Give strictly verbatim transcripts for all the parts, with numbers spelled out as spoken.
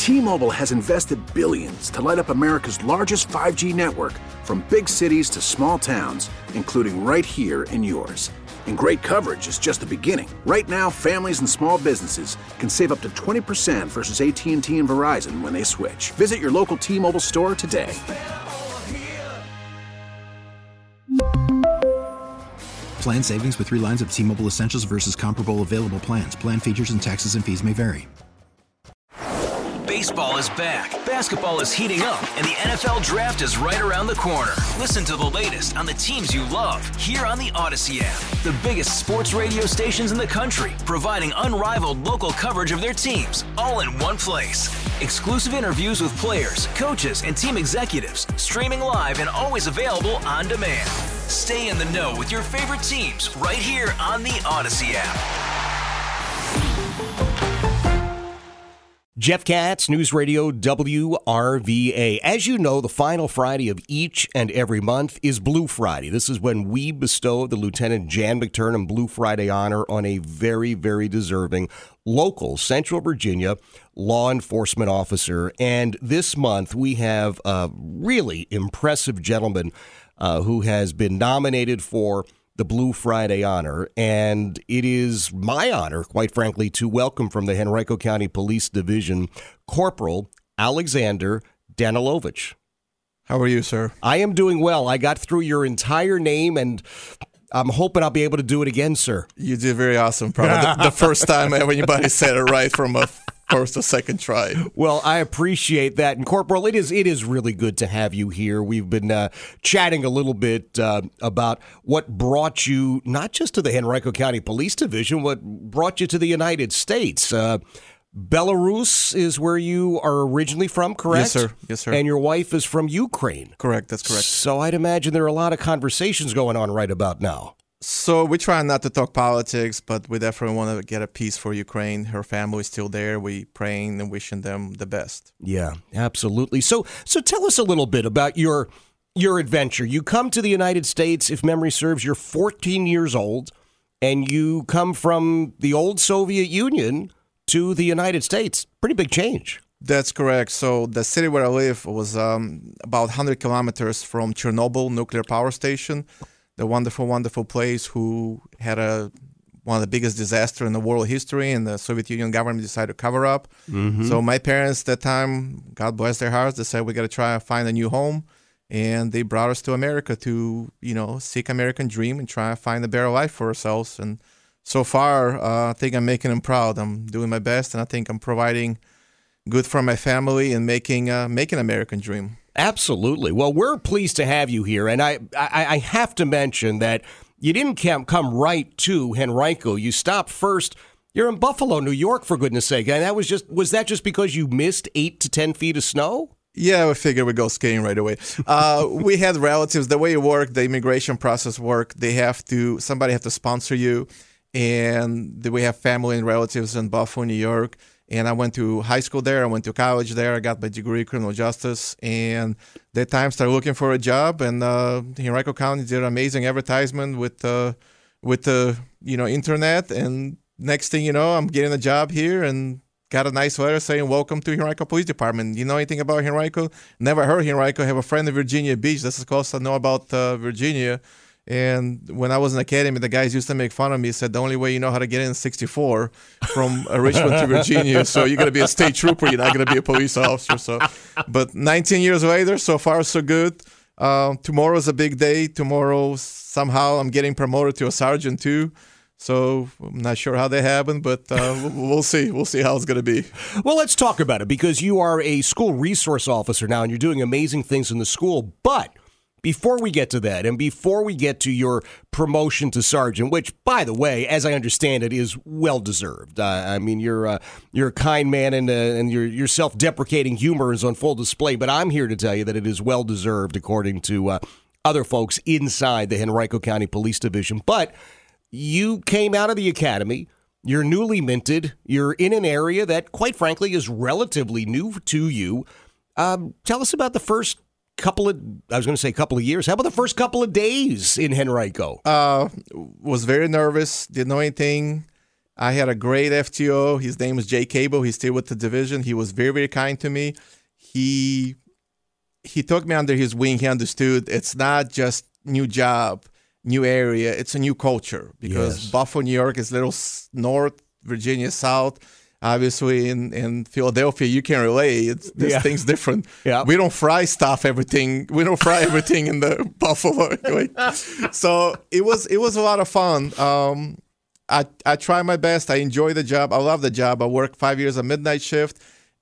T-Mobile has invested billions to light up America's largest five G network, from big cities to small towns, including right here in yours. And great coverage is just the beginning. Right now, families and small businesses can save up to twenty percent versus A T and T and Verizon when they switch. Visit your local T-Mobile store today. Plan savings with three lines of T-Mobile Essentials versus comparable available plans. Plan features and taxes and fees may vary. Baseball is back, basketball is heating up, and the N F L Draft is right around the corner. Listen to the latest on the teams you love here on the Odyssey app. The biggest sports radio stations in the country, providing unrivaled local coverage of their teams, all in one place. Exclusive interviews with players, coaches, and team executives, streaming live and always available on demand. Stay in the know with your favorite teams right here on the Odyssey app. Jeff Katz, News Radio W R V A. As you know, the final Friday of each and every month is Blue Friday. This is when we bestow the Lieutenant Jan McTurnan Blue Friday honor on a very, very deserving local Central Virginia law enforcement officer. And this month we have a really impressive gentleman uh, who has been nominated for the Blue Friday honor, and it is my honor, quite frankly, to welcome from the Henrico County Police Division, Corporal Alexander Danilovich. How are you, sir? I am doing well. I got through your entire name, and I'm hoping I'll be able to do it again, sir. You did very awesome. Probably the, the first time ever anybody said it right from a first or second try. Well, I appreciate that. And Corporal, it is it is really good to have you here. We've been uh, chatting a little bit uh, about what brought you not just to the Henrico County Police Division, what brought you to the United States. Uh, Belarus is where you are originally from, correct? Yes, sir. Yes, sir. And your wife is from Ukraine. Correct. That's correct. So I'd imagine there are a lot of conversations going on right about now. So we try not to talk politics, but we definitely want to get a peace for Ukraine. Her family is still there. We praying and wishing them the best. Yeah, absolutely. So, so tell us a little bit about your your adventure. You come to the United States, if memory serves, you're fourteen years old, and you come from the old Soviet Union to the United States. Pretty big change. That's correct. So the city where I live was um, about one hundred kilometers from Chernobyl nuclear power station. The wonderful, wonderful place who had a one of the biggest disasters in the world history, and the Soviet Union government decided to cover up. Mm-hmm. So my parents at that time, God bless their hearts, they said we got to try and find a new home, and they brought us to America to, you know, seek American dream and try and find a better life for ourselves. And so far, uh, I think I'm making them proud. I'm doing my best, and I think I'm providing good for my family and making uh, making American dream. Absolutely. Well, we're pleased to have you here, and I, I, I have to mention that you didn't come right to Henrico. You stopped first. You're in Buffalo, New York, for goodness sake, and that was just was that just because you missed eight to ten feet of snow? Yeah, we figured we'd go skiing right away. Uh, we had relatives. The way it worked, the immigration process worked. They have to somebody have to sponsor you, and we have family and relatives in Buffalo, New York. And I went to high school there. I went to college there. I got my degree in criminal justice. And that time started looking for a job. And uh, Henrico County did an amazing advertisement with uh, with the you know internet. And next thing you know, I'm getting a job here and got a nice letter saying, "Welcome to Henrico Police Department." You know anything about Henrico? Never heard of Henrico. I have a friend in Virginia Beach. That's as close as I know about uh, Virginia. And when I was in academy, the guys used to make fun of me. Said the only way you know how to get in is sixty-four from uh, Richmond to Virginia. So you're going to be a state trooper. You're not going to be a police officer. So, but nineteen years later, so far so good. Uh, tomorrow's a big day. Tomorrow, somehow, I'm getting promoted to a sergeant too. So I'm not sure how that happened, but uh, we'll see. We'll see how it's going to be. Well, let's talk about it, because you are a school resource officer now, and you're doing amazing things in the school. But before we get to that, and before we get to your promotion to sergeant, which, by the way, as I understand it, is well-deserved. Uh, I mean, you're, uh, you're a kind man, and, uh, and your, your self-deprecating humor is on full display. But I'm here to tell you that it is well-deserved, according to uh, other folks inside the Henrico County Police Division. But you came out of the academy. You're newly minted. You're in an area that, quite frankly, is relatively new to you. Um, tell us about the first couple of, I was going to say couple of years. How about the first couple of days in Henrico? Uh, was very nervous. Didn't know anything. I had a great F T O. His name is Jay Cable. He's still with the division. He was very, very kind to me. He he took me under his wing. He understood it's not just new job, new area. It's a new culture because Yes. Buffalo, New York is a little s- north, Virginia south. Obviously, in, in Philadelphia, you can relate. It's, this Yeah. thing's different. Yeah. We don't fry stuff, everything. We don't fry everything in the Buffalo. Like, so it was it was a lot of fun. Um, I, I try my best. I enjoy the job. I love the job. I worked five years a midnight shift,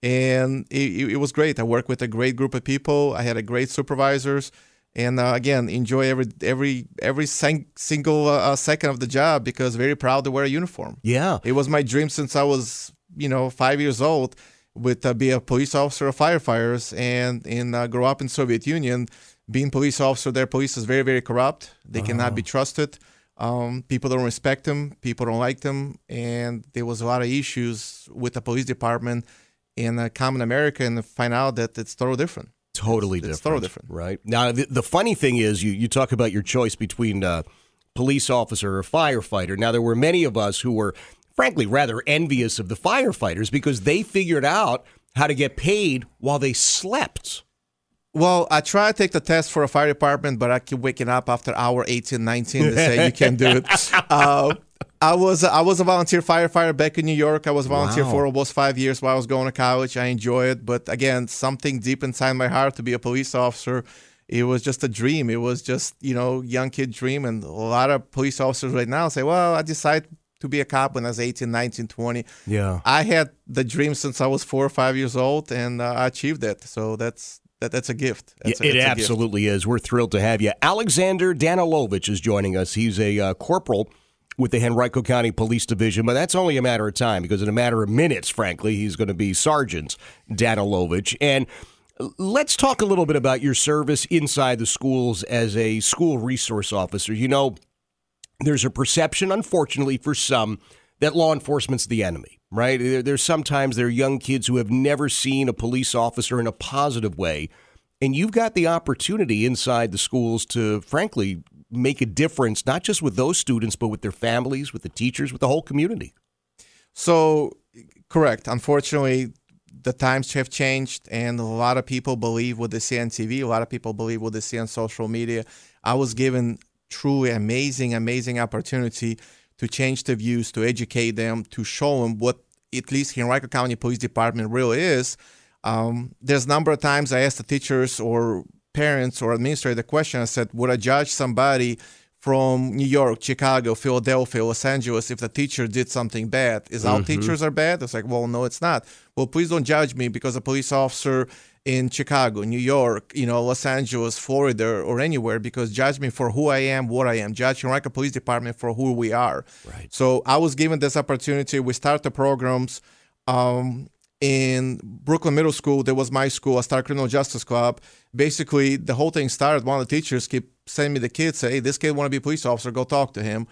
and it, it, it was great. I worked with a great group of people. I had a great supervisors, and uh, again, enjoy every every every sing, single uh, second of the job because very proud to wear a uniform. Yeah. It was my dream since I was, you know, five years old, with uh, be a police officer or firefighters, and in uh, grow up in Soviet Union, being police officer there. Police is very very corrupt. They cannot be trusted. Um, people don't respect them. People don't like them, and there was a lot of issues with the police department in uh, common America, and find out that it's totally different. Totally It's- different. it's totally different. Right. Now, the, the funny thing is, you, you talk about your choice between uh, police officer or firefighter. Now, there were many of us who were, frankly, rather envious of the firefighters because they figured out how to get paid while they slept. Well, I try to take the test for a fire department, but I keep waking up after hour eighteen, nineteen to say you can't do it. Uh, I was I was a volunteer firefighter back in New York. I was a volunteer Wow. for almost five years while I was going to college. I enjoy it, but again, something deep inside my heart to be a police officer. It was just a dream. It was just, you know, young kid dream, and a lot of police officers right now say, "Well, I decided to be a cop when I was eighteen, nineteen, twenty." Yeah. I had the dream since I was four or five years old, and uh, I achieved it. So that's that, that's a gift. That's a, it it's a gift. absolutely is. We're thrilled to have you. Alexander Danilovich is joining us. He's a uh, corporal with the Henrico County Police Division, but that's only a matter of time because in a matter of minutes, frankly, he's going to be Sergeant Danilovich. And let's talk a little bit about your service inside the schools as a school resource officer. You know, there's a perception, unfortunately, for some that law enforcement's the enemy, right? There, there's sometimes there are young kids who have never seen a police officer in a positive way. And you've got the opportunity inside the schools to, frankly, make a difference, not just with those students, but with their families, with the teachers, with the whole community. So, correct. Unfortunately, the times have changed, and a lot of people believe what they see on T V. A lot of people believe what they see on social media. I was given truly amazing, amazing opportunity to change the views, to educate them, to show them what at least Henrico County Police Department really is. Um, there's a number of times I asked the teachers or parents or administrator the question. I said, would I judge somebody from New York, Chicago, Philadelphia, Los Angeles if the teacher did something bad? Is all teachers are bad? It's like, well, no, it's not. Well, please don't judge me because a police officer in Chicago, New York, you know, Los Angeles, Florida, or anywhere, because judge me for who I am, what I am. Judge Henrico Police Department for who we are. Right. So I was given this opportunity. We started the programs. Um, in Brooklyn Middle School, there was my school, a Star Criminal Justice Club. Basically, the whole thing started. One of the teachers kept sending me the kids, say, hey, this kid want to be a police officer, go talk to him.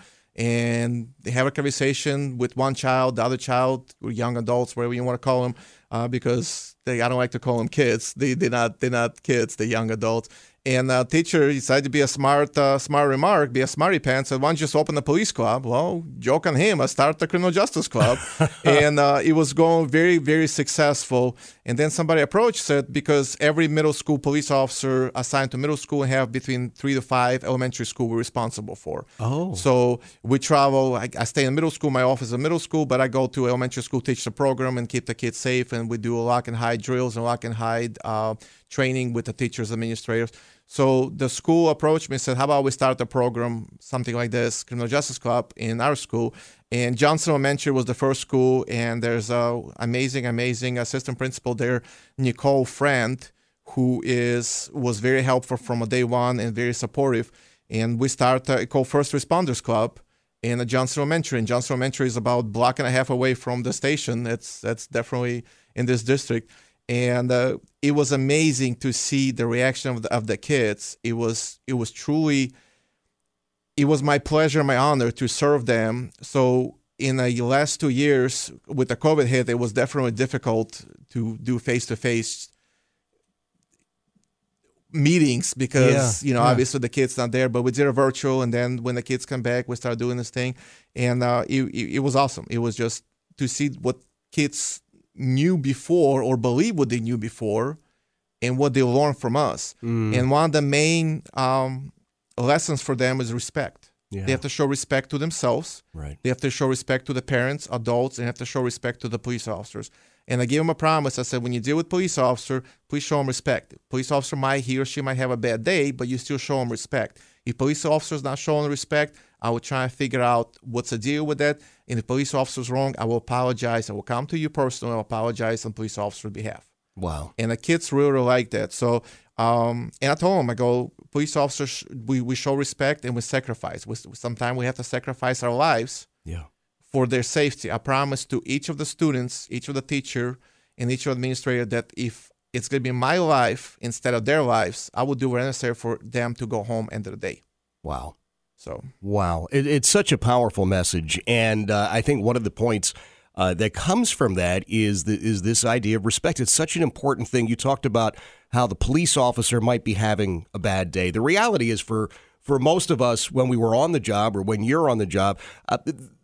And they have a conversation with one child, the other child, or young adults, whatever you want to call them, uh, because they, I don't like to call them kids. They, they're not they're not kids, they're young adults. And the teacher decided to be a smart uh, smart remark, be a smarty pants, said, why don't you just open the police club? Well, joke on him, I started the criminal justice club. and uh, it was going very, very successful. And then somebody approached, said, because every middle school police officer assigned to middle school have between three to five elementary school we're responsible for. Oh. So we travel, I, I stay in middle school, my office is in middle school, but I go to elementary school, teach the program and keep the kids safe. And we do a lock and hide drills and lock and hide uh, training with the teachers, administrators. So the school approached me and said, how about we start a program, something like this, Criminal Justice Club in our school. And Johnson Elementary was the first school, and there's a amazing, amazing assistant principal there, Nicole Friend, who is was very helpful from day one and very supportive. And we started a called First Responders Club in Johnson Elementary. And Johnson Elementary is about a block and a half away from the station. It's that's definitely in this district. And uh, it was amazing to see the reaction of the, of the kids. It was it was truly, it was my pleasure, my honor to serve them. So in the last two years with the COVID hit, it was definitely difficult to do face-to-face. meetings because, Yeah, you know, yeah. obviously the kid's not there, but we did a virtual. And then when the kids come back, we started doing this thing. And uh, it, it, it was awesome. It was just to see what kids knew before or believe what they knew before and what they learned from us. Mm. And one of the main um, lessons for them is respect. Yeah. They have to show respect to themselves. Right. They have to show respect to the parents, adults, and have to show respect to the police officers. And I gave them a promise. I said, when you deal with police officer, please show them respect. Police officer might, he or she might have a bad day, but you still show them respect. If police officer is not showing respect, I will try and figure out what's the deal with that. And if police officer is wrong, I will apologize. I will come to you personally. I will apologize on police officer's behalf. Wow. And the kids really like that. So, um, and I told them, I go, police officers, we, we show respect and we sacrifice. We, sometimes we have to sacrifice our lives Yeah. for their safety. I promise to each of the students, each of the teacher, and each of the administrator that if it's going to be my life instead of their lives, I will do whatever necessary for them to go home end of the day. Wow. So, Wow. It, it's such a powerful message. And uh, I think one of the points uh, that comes from that is the, is this idea of respect. It's such an important thing. You talked about how the police officer might be having a bad day. The reality is for, for most of us, when we were on the job or when you're on the job, uh,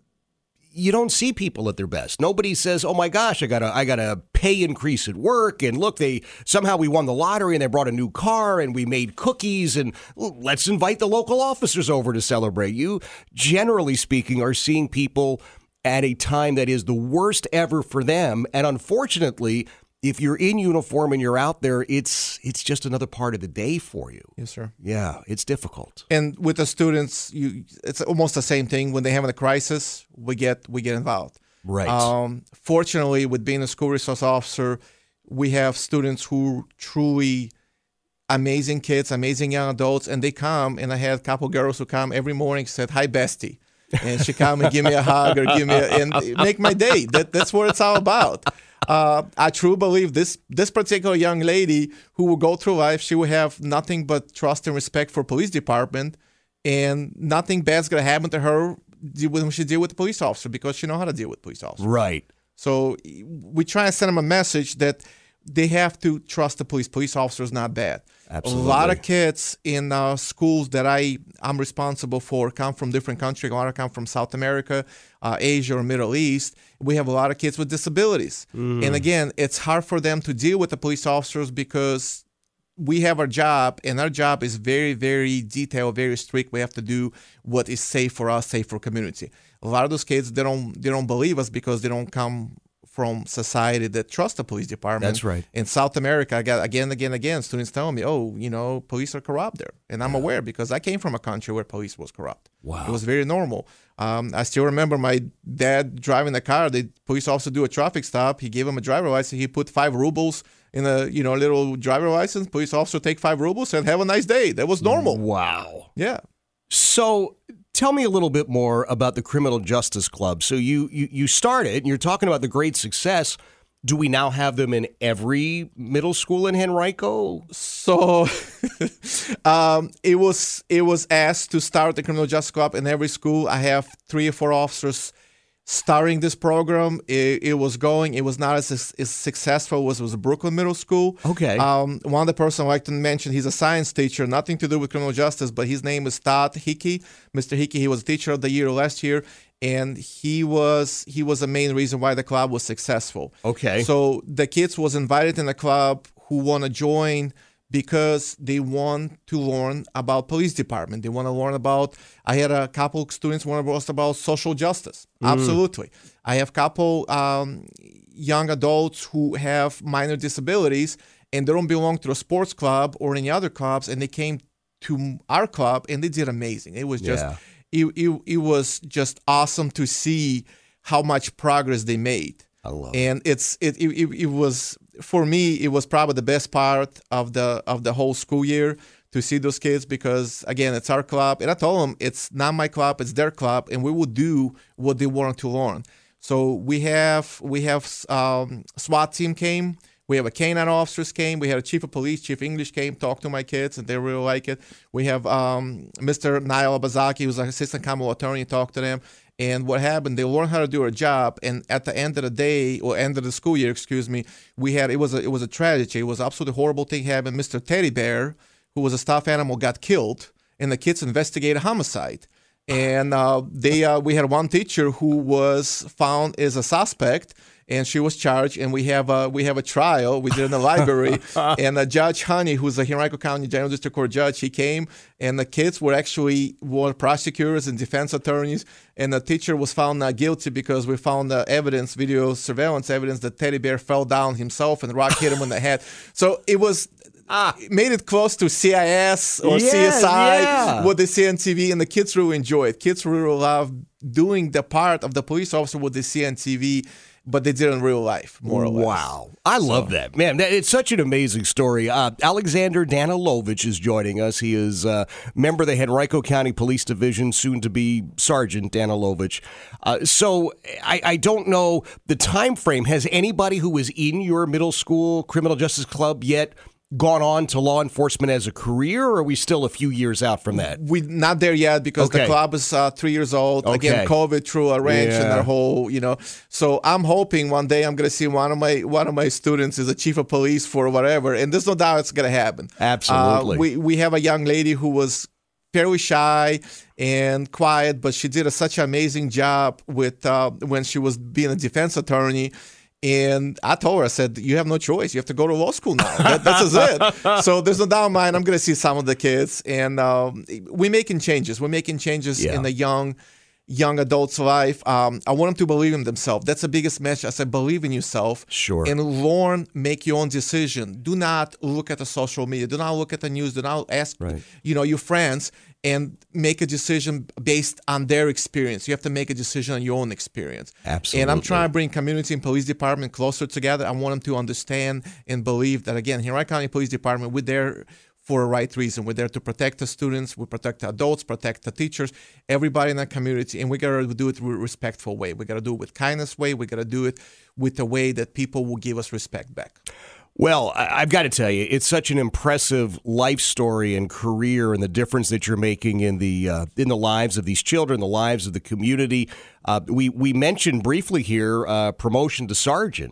you don't see people at their best. Nobody says, "Oh my gosh, I got a I got a pay increase at work, and look, they somehow we won the lottery and they brought a new car and we made cookies and let's invite the local officers over to celebrate." You, generally speaking, are seeing people at a time that is the worst ever for them, and unfortunately, if you're in uniform and you're out there, it's it's just another part of the day for you. yes, sir. Yeah, it's difficult. And with the students, you it's almost the same thing. When they have a crisis, we get we get involved. Right. Um, fortunately, with being a school resource officer, we have students who truly amazing kids, amazing young adults, and they come. And I had a couple girls who come every morning, said, "Hi, bestie," and she come and give me a hug or give me a, and make my day. That that's what it's all about. Uh, I truly believe this this particular young lady who will go through life, she will have nothing but trust and respect for police department, and nothing bad's gonna happen to her when she deal with the police officer because she know how to deal with police officers. Right. So we try and send them a message that they have to trust the police. Police officers not bad. Absolutely. A lot of kids in uh, schools that I, I'm responsible for come from different countries. A lot of come from South America, uh, Asia, or Middle East. We have a lot of kids with disabilities. Mm. And again, it's hard for them to deal with the police officers because we have our job, and our job is very, very detailed, very strict. We have to do what is safe for us, safe for community. A lot of those kids, they don't, they don't believe us because they don't come from society that trusts the police department. That's right. In South America, I got again, again, again, students telling me, "Oh, you know, police are corrupt there," and I'm aware because I came from a country where police was corrupt. Wow. It was very normal. Um, I still remember my dad driving the car. The police officer do a traffic stop. He gave him a driver license. He put five rubles in a you know little driver license. Police officer take five rubles and have a nice day. That was normal. Wow. Yeah. So tell me a little bit more about the Criminal Justice Club. So you, you, you started, and you're talking about the great success. Do we now have them in every middle school in Henrico? So um, it was it was asked to start the Criminal Justice Club in every school. I have three or four officers starting this program. It, it was going. It was not as, as successful as it was Brooklyn Middle School. Okay. Um, one of the person I like to mention, he's a science teacher, nothing to do with criminal justice, but his name is Todd Hickey. Mister Hickey, he was teacher of the year last year, and he was he was the main reason why the club was successful. Okay. So the kids was invited in the club who want to join because they want to learn about police department. They want to learn about, I had a couple students want to learn about social justice. Mm. Absolutely. I have a couple um, young adults who have minor disabilities and they don't belong to a sports club or any other clubs, and they came to our club and they did amazing. It was just, Yeah. it, it, it was just awesome to see how much progress they made. I love it. And it's it, it it was for me it was probably the best part of the of the whole school year to see those kids, because again, it's our club, and I told them it's not my club, it's their club, and we will do what they want to learn. So we have we have um, SWAT team came, we have a canine officers came, we had a chief of police, chief English came, talked to my kids, and they really like it. We have um, Mister Niall Abazaki, who's an assistant common attorney, talked to them. And what happened, they learned how to do a job, and at the end of the day, or end of the school year, excuse me, we had, it was a, it was a tragedy. It was an absolutely horrible thing happened. Mister Teddy Bear, who was a stuffed animal, got killed, and the kids investigated homicide. And uh, they uh, we had one teacher who was found as a suspect, and she was charged. And we have a we have a trial. We did in the library, and uh, Judge Honey, who's a Henrico County General District Court judge, he came, and the kids were actually were prosecutors and defense attorneys, and the teacher was found not guilty because we found uh, evidence, video surveillance evidence, that Teddy Bear fell down himself and the rock hit him in the head. So it was. Ah, made it close to C I S or yeah, C S I, yeah. what they see on T V, and the kids really enjoy it. Kids really love doing the part of the police officer what they see on T V, but they did in real life, more or less. Wow. I so. love that. Man, that, it's such an amazing story. Uh, Alexander Danilovich is joining us. He is a uh, member of the Henrico County Police Division, soon to be Sergeant Danilovich. Uh, so I, I don't know the time frame. Has anybody who was in your middle school criminal justice club yet gone on to law enforcement as a career, or are we still a few years out from that? We're not there yet because okay. the club is uh, three years old. Okay. Again, COVID threw a wrench yeah. in our whole, you know. So I'm hoping one day I'm going to see one of my one of my students is a chief of police for whatever, and there's no doubt it's going to happen. Absolutely. Uh, we we have a young lady who was fairly shy and quiet, but she did a, such an amazing job with uh, when she was being a defense attorney. And I told her, I said, you have no choice. You have to go to law school now. That, that's it. So there's no doubt in mind. I'm going to see some of the kids. And um, we're making changes. We're making changes yeah. in the young young adult's life. Um, I want them to believe in themselves. That's the biggest message. I said, believe in yourself. Sure. And learn, make your own decision. Do not look at the social media. Do not look at the news. Do not ask right. you know, your friends and make a decision based on their experience. You have to make a decision on your own experience. Absolutely. And I'm trying to bring community and police department closer together. I want them to understand and believe that, again, Henrico County Police Department, we're there for a right reason. We're there to protect the students, we protect the adults, protect the teachers, everybody in the community, and we got to do it in a respectful way. We got to do it with kindness way. We got to do it with a way that people will give us respect back. Well, I've got to tell you, it's such an impressive life story and career, and the difference that you're making in the uh, in the lives of these children, the lives of the community. Uh, we we mentioned briefly here uh, promotion to sergeant.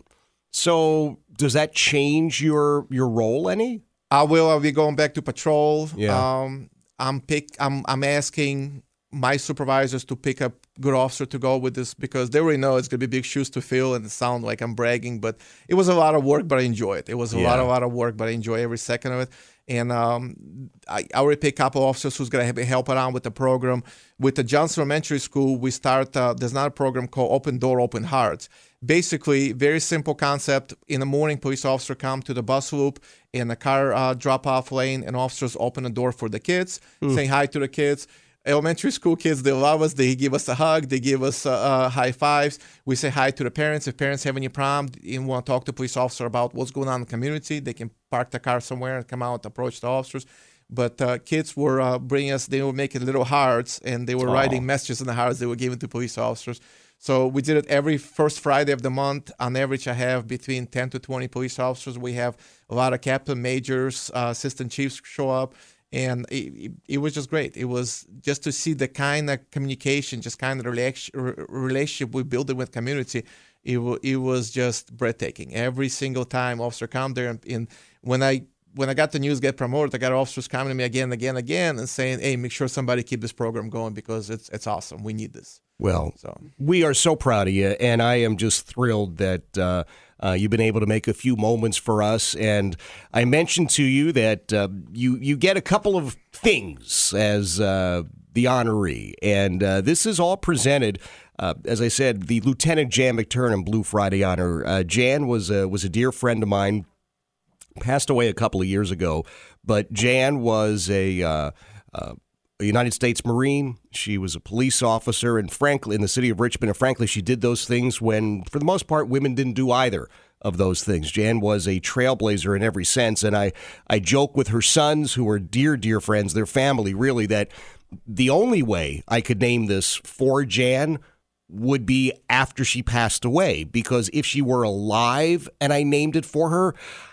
So does that change your your role any? I will. I'll be going back to patrol. Yeah. Um, I'm pick. I'm. I'm asking my supervisors to pick up good officer to go with this because they already know it's going to be big shoes to fill, and it sounds like I'm bragging, but it was a lot of work, but I enjoy it. It was a yeah. lot, a lot of work, but I enjoy every second of it. And um, I, I already picked a couple officers who's going to help around with the program. With the Johnson Elementary School, we start, uh, there's not a program called Open Door, Open Hearts. Basically, very simple concept. In the morning, police officer come to the bus loop in a car uh, drop-off lane, and officers open the door for the kids, mm. saying hi to the kids. Elementary school kids, they love us. They give us a hug. They give us uh, uh, high fives. We say hi to the parents. If parents have any problem and want to talk to a police officer about what's going on in the community, they can park the car somewhere and come out, approach the officers. But uh, kids were uh, bringing us, they were making little hearts, and they were oh. writing messages in the hearts they were giving to police officers. So we did it every first Friday of the month. On average, I have between ten to twenty police officers. We have a lot of captain majors, uh, assistant chiefs show up. And it, it was just great. It was just to see the kind of communication, just kind of relationship we built with community. It, w- it was just breathtaking. Every single time officer come there, and, and when I when I got the news get promoted, I got officers coming to me again, again, again, and saying, "Hey, make sure somebody keep this program going because it's it's awesome. We need this." Well, so. we are so proud of you, and I am just thrilled that uh, uh, you've been able to make a few moments for us. And I mentioned to you that uh, you you get a couple of things as uh, the honoree, and uh, this is all presented. Uh, as I said, the Lieutenant Jan McTurnan Blue Friday Honor. Uh, Jan was a, was a dear friend of mine, passed away a couple of years ago, but Jan was a uh, uh, a United States Marine. She was a police officer, and frankly, in the city of Richmond, and frankly, she did those things when, for the most part, women didn't do either of those things. Jan was a trailblazer in every sense, and I, I joke with her sons, who are dear, dear friends, their family, really, that the only way I could name this for Jan would be after she passed away, because if she were alive and I named it for her,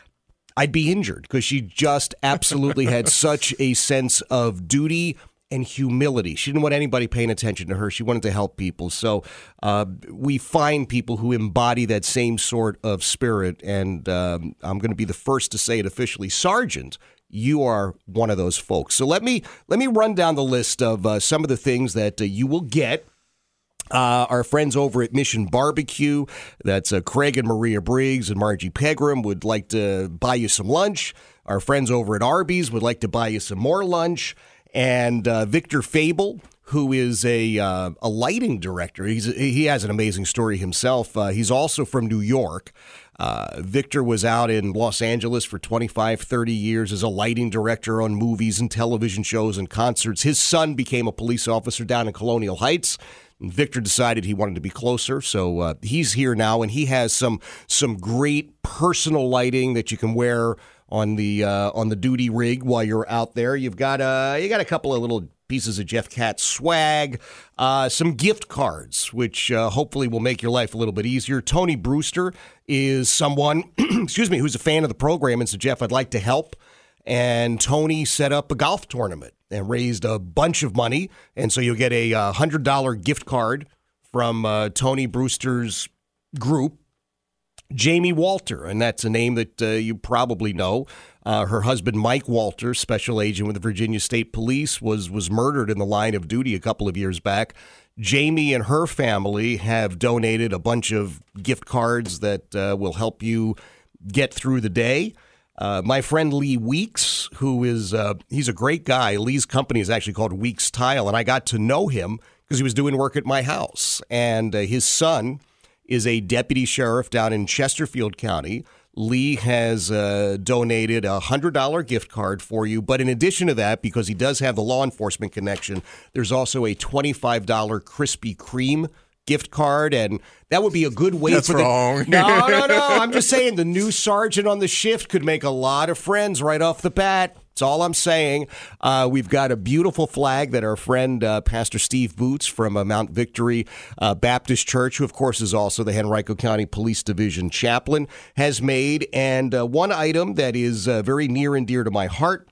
I'd be injured, because she just absolutely had such a sense of duty and humility. She didn't want anybody paying attention to her. She wanted to help people. So uh, we find people who embody that same sort of spirit, and um, I'm going to be the first to say it officially. Sergeant, you are one of those folks. So let me let me run down the list of uh, some of the things that uh, you will get. Uh, our friends over at Mission Barbecue, that's uh, Craig and Maria Briggs and Margie Pegram, would like to buy you some lunch. Our friends over at Arby's would like to buy you some more lunch. And uh, Victor Fable, who is a uh, a lighting director, he's he has an amazing story himself. Uh, he's also from New York. Uh, Victor was out in Los Angeles for twenty-five, thirty years as a lighting director on movies and television shows and concerts. His son became a police officer down in Colonial Heights. Victor decided he wanted to be closer, so uh, he's here now, and he has some some great personal lighting that you can wear on the uh, on the duty rig while you're out there. You've got uh, you got a couple of little pieces of Jeff Katz swag, uh, some gift cards, which uh, hopefully will make your life a little bit easier. Tony Brewster is someone, excuse me, who's a fan of the program and said, Jeff, I'd like to help. And Tony set up a golf tournament and raised a bunch of money. And so you'll get a one hundred dollars gift card from uh, Tony Brewster's group. Jamie Walter, and that's a name that uh, you probably know. Uh, her husband, Mike Walter, special agent with the Virginia State Police, was was murdered in the line of duty a couple of years back. Jamie and her family have donated a bunch of gift cards that uh, will help you get through the day. Uh, my friend Lee Weeks, who is, uh, he's a great guy. Lee's company is actually called Weeks Tile, and I got to know him because he was doing work at my house. And uh, his son is a deputy sheriff down in Chesterfield County. Lee has uh, donated a one hundred dollars gift card for you. But in addition to that, because he does have the law enforcement connection, there's also a twenty-five dollars Krispy Kreme gift card, and that would be a good way That's for the wrong. No, no, no. I'm just saying the new sergeant on the shift could make a lot of friends right off the bat. That's all I'm saying. Uh, we've got a beautiful flag that our friend uh, Pastor Steve Boots from uh, Mount Victory uh, Baptist Church, who of course is also the Henrico County Police Division chaplain, has made. And uh, one item that is uh, very near and dear to my heart,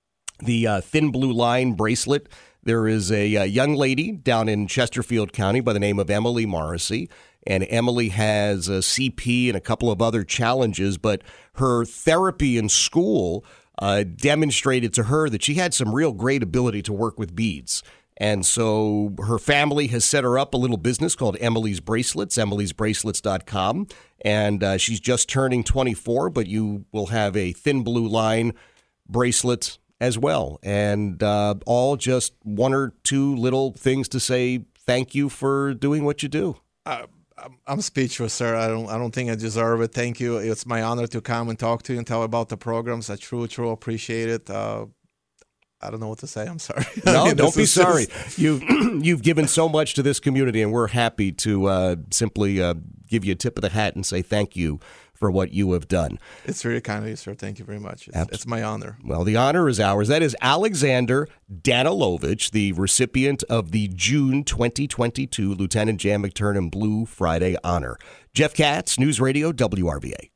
the uh, Thin Blue Line bracelet. There is a, a young lady down in Chesterfield County by the name of Emily Morrissey, and Emily has a C P and a couple of other challenges, but her therapy in school uh, demonstrated to her that she had some real great ability to work with beads. And so her family has set her up a little business called Emily's Bracelets, emilys bracelets dot com, and uh, she's just turning twenty-four, but you will have a Thin Blue Line bracelet as well, and uh, all just one or two little things to say thank you for doing what you do. Uh, I'm speechless, sir. I don't. I don't think I deserve it. Thank you. It's my honor to come and talk to you and tell about the programs. I truly, truly appreciate it. Uh, I don't know what to say. I'm sorry. No, I mean, don't be just, sorry. You've you've given so much to this community, and we're happy to uh, simply uh, give you a tip of the hat and say thank you for what you have done. It's really kind of you, sir. Thank you very much. It's, it's my honor. Well, the honor is ours. That is Alexander Danilovich, the recipient of the June twenty twenty-two Lieutenant Jan McTurnan Blue Friday Honor. Jeff Katz, News Radio, W R V A.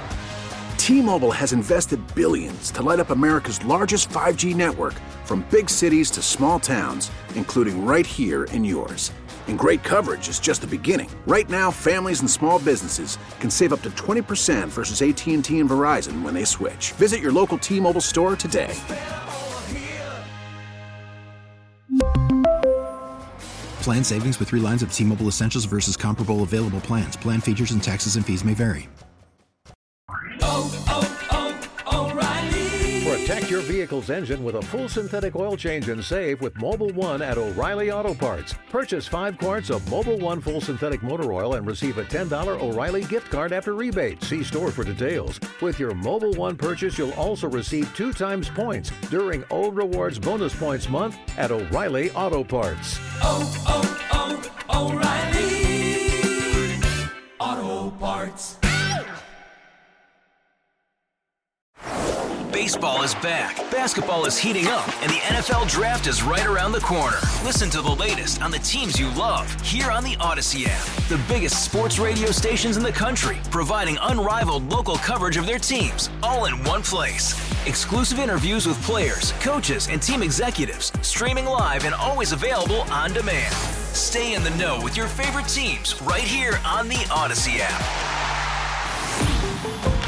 T-Mobile has invested billions to light up America's largest five G network, from big cities to small towns, including right here in yours. And great coverage is just the beginning. Right now, families and small businesses can save up to twenty percent versus A T and T and Verizon when they switch. Visit your local T-Mobile store today. Plan savings with three lines of T-Mobile Essentials versus comparable available plans. Plan features and taxes and fees may vary. Oh, oh, oh, O'Reilly. Protect your vehicle's engine with a full synthetic oil change and save with Mobil one at O'Reilly Auto Parts. Purchase five quarts of Mobil one full synthetic motor oil and receive a ten dollars O'Reilly gift card after rebate. See store for details. With your Mobil one purchase, you'll also receive two times points during O Rewards Bonus Points Month at O'Reilly Auto Parts. Oh, oh, oh, O'Reilly Auto Parts. Baseball is back, basketball is heating up, and the N F L Draft is right around the corner. Listen to the latest on the teams you love here on the Odyssey app. The biggest sports radio stations in the country, providing unrivaled local coverage of their teams, all in one place. Exclusive interviews with players, coaches, and team executives, streaming live and always available on demand. Stay in the know with your favorite teams right here on the Odyssey app.